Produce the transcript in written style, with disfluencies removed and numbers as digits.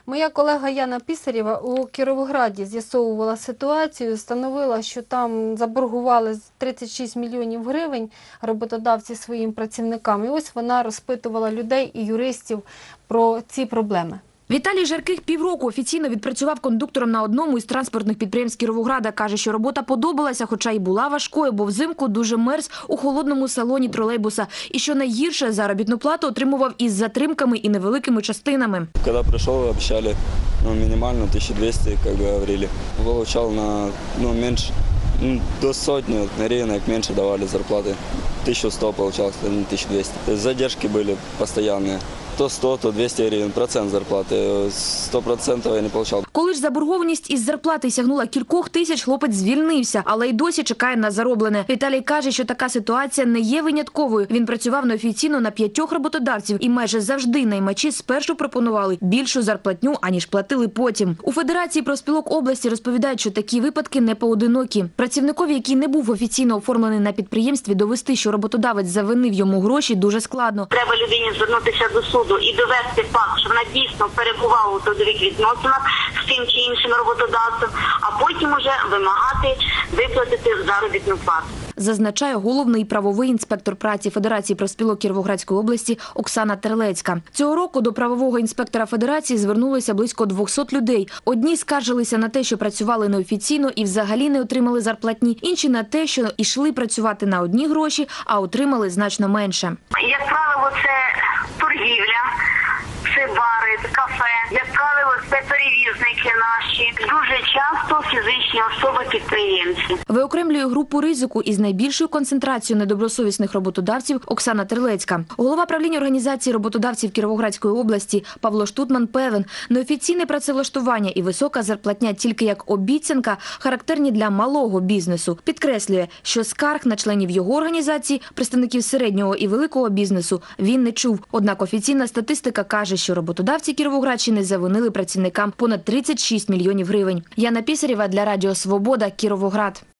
Моя колега Яна Пісарєва у Кіровограді з'ясовувала ситуацію, встановила, що там заборгували 36 мільйонів гривень роботодавці своїм працівникам. І ось вона розпитувала людей і юристів про ці проблеми. Віталій Жарких півроку офіційно відпрацював кондуктором на одному із транспортних підприємств Кіровограда. Каже, що робота подобалася, хоча й була важкою, бо взимку дуже мерз у холодному салоні тролейбуса. І що найгірше, заробітну плату отримував із затримками і невеликими частинами. Коли прийшов, обіцяли мінімально 1200, як говорили. Получав на менше, до сотні гривень, як менше давали зарплати. 1100 получалось, 1200. Задержки були постійні. То 100, то 200 гривень, процент зарплати. 100% я не отримав. Коли ж заборгованість із зарплати сягнула кількох тисяч, хлопець звільнився, але й досі чекає на зароблене. Віталій каже, що така ситуація не є винятковою. Він працював неофіційно на 5 роботодавців і майже завжди наймачі спершу пропонували більшу зарплатню, аніж платили потім. У Федерації профспілок області розповідають, що такі випадки не поодинокі. Працівникові, який не був офіційно оформлений на підприємстві, довести, що роботодавець завинив йому гроші, дуже складно. Треба людині звернутися до суду і довести факт, що вона дійсно перебувала у трудових відносинах з тим чи іншим роботодавцем, а потім уже вимагати виплатити заробітну плату. Зазначає головний правовий інспектор праці Федерації профспілок Кіровоградської області Оксана Терлецька. Цього року до правового інспектора Федерації звернулося близько 200 людей. Одні скаржилися на те, що працювали неофіційно і взагалі не отримали зарплатні, інші на те, що йшли працювати на одні гроші, а отримали значно менше. Як правило, це торгівля, це бари, це кафе. Як правило, це перевізники наші. Дуже часто фізичні особи-підприємці. Виокремлює групу ризику із найбільшою концентрацією недобросовісних роботодавців Оксана Терлецька. Голова правління організації роботодавців Кіровоградської області Павло Штутман певен, неофіційне працевлаштування і висока зарплатня тільки як обіцянка характерні для малого бізнесу. Підкреслює, що скарг на членів його організації, представників середнього і великого бізнесу, він не чув. Однак офіційна статистика каже, що роботодавці Кіровоградщини завинили працівникам понад 36 мільйонів гривень. Яна Пісарєва для Радіо Свобода, Кіровоград.